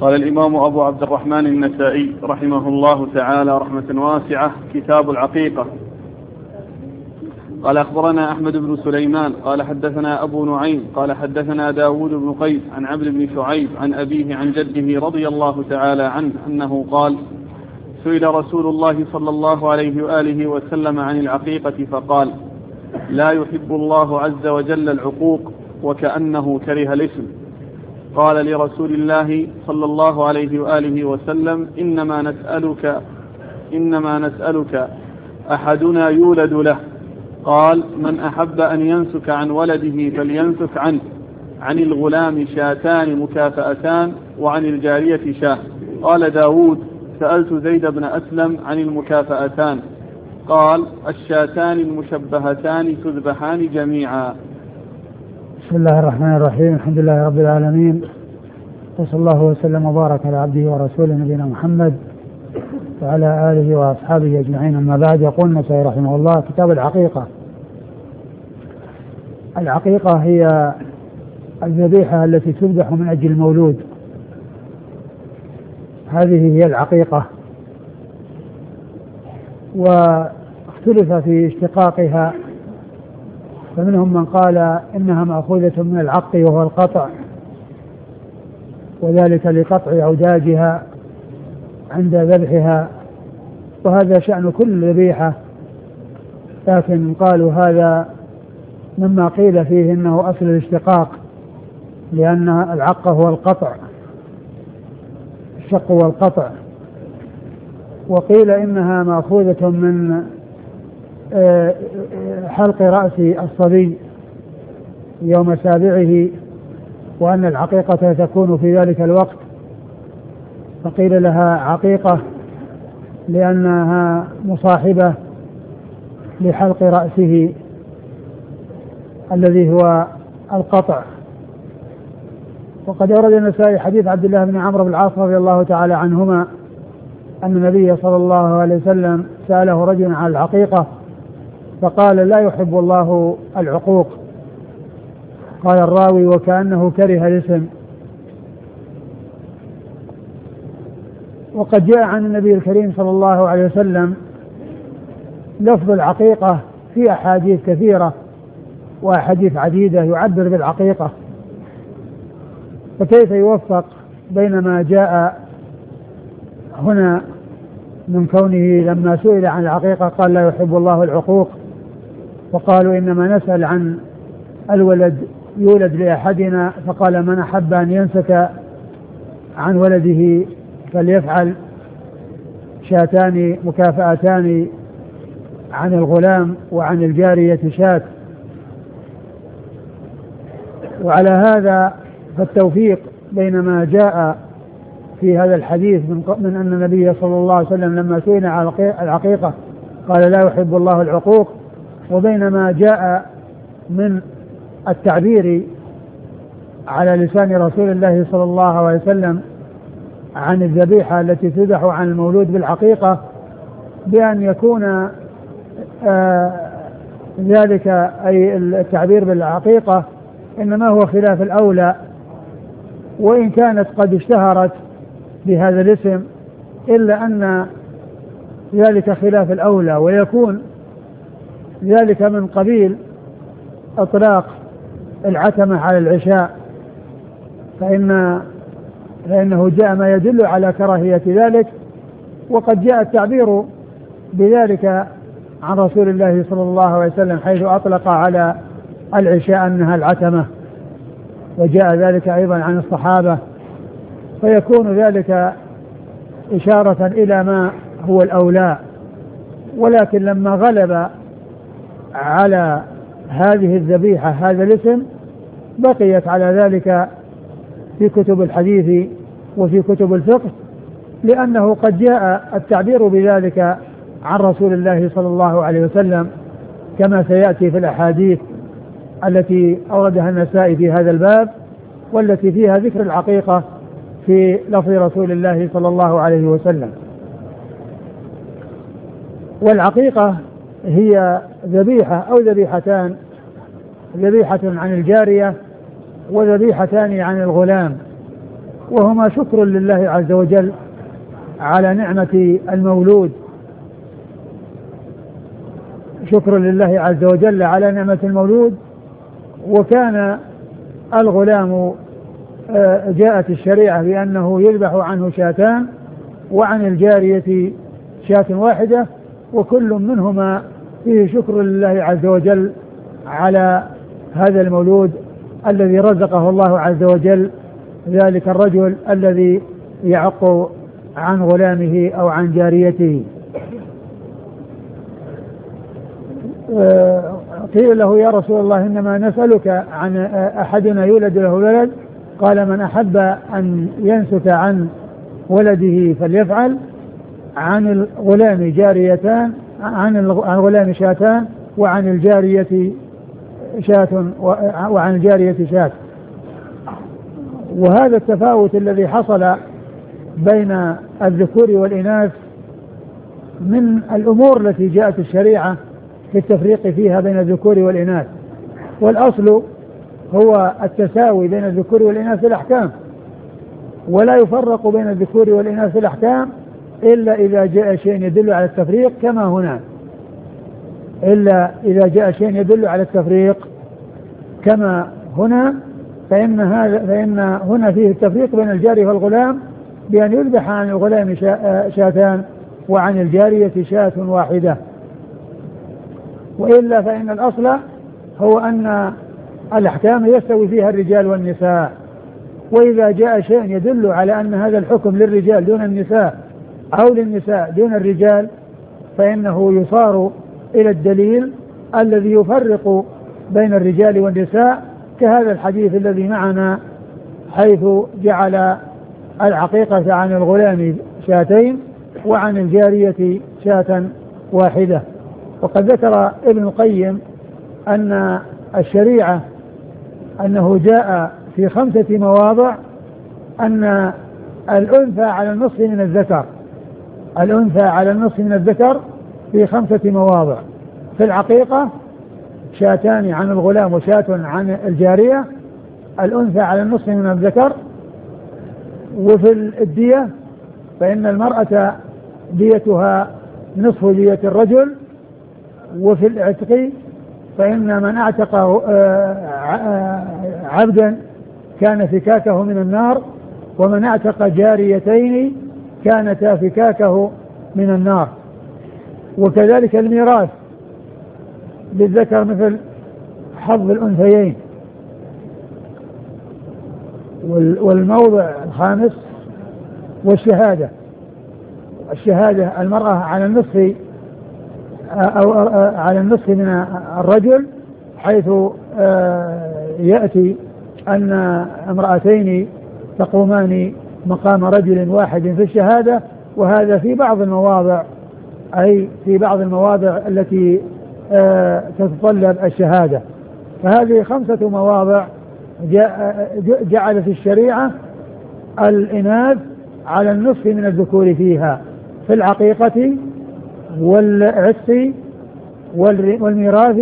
قال الإمام أبو عبد الرحمن النسائي رحمه الله تعالى رحمة واسعة: كتاب العقيقة. قال أخبرنا أحمد بن سليمان قال حدثنا أبو نعيم قال حدثنا داود بن قيس عن عبد بن شعيب عن أبيه عن جده رضي الله تعالى عنه أنه قال: سئل رسول الله صلى الله عليه وآله وسلم عن العقيقة فقال: لا يحب الله عز وجل العقوق، وكأنه كره الاسم. قال لرسول الله صلى الله عليه وآله وسلم: إنما نسألك أحدنا يولد له. قال: من أحب أن ينسك عن ولده فلينسك عنه، عن الغلام شاتان مكافأتان وعن الجارية شاه. قال داود: سألت زيد بن أسلم عن المكافأتان، قال: الشاتان المشبهتان تذبحان جميعا. بسم الله الرحمن الرحيم. الحمد لله رب العالمين، وصلى الله وسلم وبارك على عبده ورسوله نبينا محمد وعلى آله وأصحابه أجمعين. أما بعد، يقول النسائي رحمه الله: كتاب العقيقة. العقيقة هي الذبيحة التي تذبح من أجل المولود، هذه هي العقيقة. واختلف في اشتقاقها، فمنهم من قال إنها مأخوذة من العق وهو القطع، وذلك لقطع أوداجها عند ذبحها، وهذا شأن كل ذبيحة، لكن قالوا هذا مما قيل فيه إنه أصل الاشتقاق، لأن العق هو القطع، الشق والقطع. وقيل إنها مأخوذة من حلق رأس الصبي يوم سابعه، وأن العقيقة تكون في ذلك الوقت، فقيل لها عقيقة لأنها مصاحبة لحلق رأسه الذي هو القطع. وقد أورد النسائي حديث عبد الله بن عمرو بن العاص رضي الله تعالى عنهما أن النبي صلى الله عليه وسلم سأله رجل عن العقيقة فقال: لا يحب الله العقوق. قال الراوي: وكأنه كره الاسم. وقد جاء عن النبي الكريم صلى الله عليه وسلم لفظ العقيقة في أحاديث كثيرة وأحاديث عديدة يعبر بالعقيقة، فكيف يوفق بين ما جاء هنا من كونه لما سئل عن العقيقة قال: لا يحب الله العقوق، وقالوا إنما نسأل عن الولد يولد لأحدنا، فقال: من أحب أن ينسك عن ولده فليفعل، شاتان مكافأتان عن الغلام وعن الجارية شات. وعلى هذا فالتوفيق بين ما جاء في هذا الحديث من أن النبي صلى الله عليه وسلم لما سئل عن العقيقة قال: لا يحب الله العقوق، وبين ما جاء من التعبير على لسان رسول الله صلى الله عليه وسلم عن الذبيحة التي تذبح عن المولود بالعقيقة، بأن يكون ذلك أي التعبير بالعقيقة إنما هو خلاف الأولى، وإن كانت قد اشتهرت بهذا الاسم إلا أن ذلك خلاف الأولى، ويكون ذلك من قبيل إطلاق العتمة على العشاء، فإنه جاء ما يدل على كراهية ذلك، وقد جاء التعبير بذلك عن رسول الله صلى الله عليه وسلم حيث أطلق على العشاء أنها العتمة، وجاء ذلك أيضا عن الصحابة، فيكون ذلك إشارة إلى ما هو الأولى. ولكن لما غلب على هذه الذبيحة هذا الاسم بقيت على ذلك في كتب الحديث وفي كتب الفقه، لأنه قد جاء التعبير بذلك عن رسول الله صلى الله عليه وسلم كما سيأتي في الأحاديث التي أوردها النسائي في هذا الباب، والتي فيها ذكر العقيقة في لفظ رسول الله صلى الله عليه وسلم. والعقيقة هي ذبيحة أو ذبيحتان، ذبيحة عن الجارية وذبيحتان عن الغلام، وهما شكر لله عز وجل على نعمة المولود، شكر لله عز وجل على نعمة المولود. وكان الغلام جاءت الشريعة بأنه يذبح عنه شاتان، وعن الجارية شاة واحدة، وكل منهما فيه شكر لله عز وجل على هذا المولود الذي رزقه الله عز وجل ذلك الرجل الذي يعق عن غلامه أو عن جاريته. قيل له يا رسول الله إنما نسألك عن أحدنا يولد له ولد، قال من أحب أن ينسك عن ولده فليفعل. عن الغلام جاريتان، عن الغلام شاتان، وعن الجارية شاة، وعن الجارية شاة. وهذا التفاوت الذي حصل بين الذكور والإناث من الأمور التي جاءت الشريعة في التفريق فيها بين الذكور والإناث، والأصل هو التساوي بين الذكور والإناث في الأحكام، ولا يفرق بين الذكور والإناث في الأحكام إلا إذا جاء شيء يدل على التفريق كما هنا، إلا إذا جاء شيء يدل على التفريق كما هنا، فإن هنا فيه التفريق بين الجارية والغلام بأن يذبح عن الغلام شاتان وعن الجارية شاة واحدة. وإلا فإن الأصل هو أن الأحكام يستوي فيها الرجال والنساء، وإذا جاء شيء يدل على أن هذا الحكم للرجال دون النساء أو للنساء دون الرجال فإنه يصار إلى الدليل الذي يفرق بين الرجال والنساء، كهذا الحديث الذي معنا حيث جعل العقيقة عن الغلام شاتين وعن الجارية شاة واحدة. وقد ذكر ابن القيم أن الشريعة أنه جاء في 5 مواضع أن الأنثى على النصف من الذكر، الأنثى على النصف من الذكر في 5 مواضع: في العقيقة شاتان عن الغلام وشاة عن الجارية، الأنثى على النصف من الذكر. وفي الدية فإن المرأة ديتها نصف دية الرجل. وفي العتق فإن من اعتق عبدا كان فكاكه من النار، ومن اعتق جاريتين كانتا فكاكه من النار. وكذلك الميراث للذكر مثل حظ الأنثيين. والموضع الخامس والشهادة، الشهادة المرأة على النصف أو على النصف من الرجل، حيث يأتي أن امرأتين تقومان مقام رجل واحد في الشهادة، وهذا في بعض المواضع، أي في بعض المواضع التي تتطلب الشهادة. فهذه 5 مواضع جعلت الشريعة الإناث على النصف من الذكور فيها: في العقيقة والعتق والميراث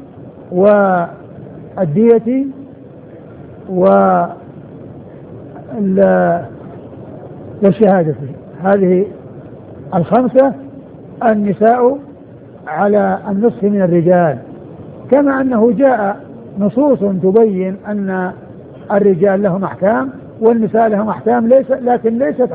والدية والشهادة. هذه 5 النساء على النصف من الرجال، كما أنه جاء نصوص تبين أن الرجال لهم أحكام والنساء لهم أحكام، لكن ليست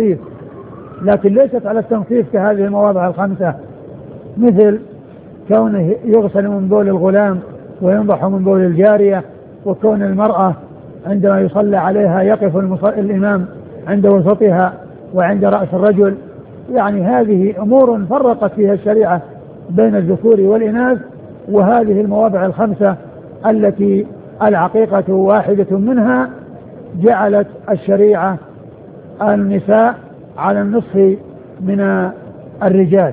على التنصيف كهذه المواضع 5، مثل كونه يغسل من بول الغلام وينضح من بول الجارية، وكون المرأة عندما يصلى عليها يقف الإمام عند وسطها وعند رأس الرجل. يعني هذه أمور فرقت فيها الشريعة بين الذكور والإناث. وهذه المواضع 5 التي العقيقة واحدة منها جعلت الشريعة النساء على النصف من الرجال.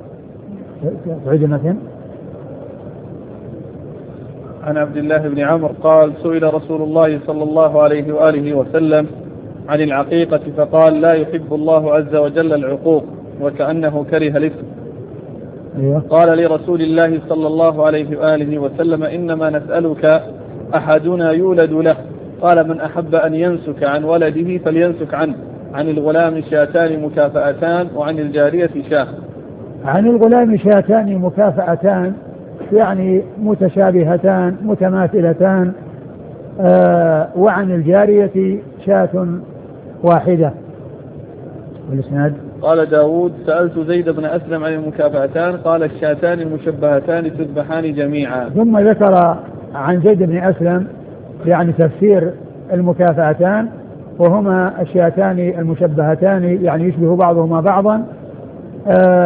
عن عبد الله بن عمرو قال: سئل رسول الله صلى الله عليه وآله وسلم عن العقيقة فقال: لا يحب الله عز وجل العقوق، وكأنه كره الاسم. قال لرسول الله صلى الله عليه وآله وسلم: إنما نسألك أحدنا يولد له، قال من أحب أن ينسك عن ولده فلينسك عنه. عن الغلام شاتان مكافأتان وعن الجارية شاه. عن الغلام شاتان مكافأتان يعني متشابهتان متماثلتان، وعن الجارية شاة واحدة. والإسناد قال داود سألت زيد بن أسلم عن المكافأتان قال الشاتان المشبهتان تذبحان جميعا. ثم ذكر عن زيد بن أسلم يعني تفسير المكافأتان، وهما الشاتان المشبهتان يعني يشبه بعضهما بعضا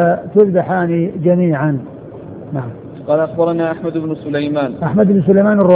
تذبحان جميعا. نعم. قال أخبرنا أحمد بن سليمان